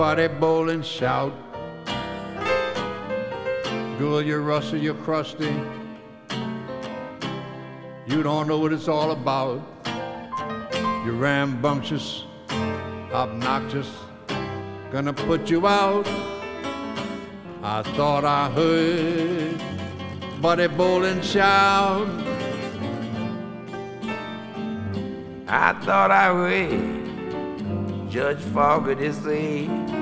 Buddy bowl and shout. Girl, you're rusty, you're crusty. You don't know what it's all about. You're rambunctious, obnoxious, gonna put you out. I thought I heard Buddy Bolin shout. I thought I heard Judge Fogarty say,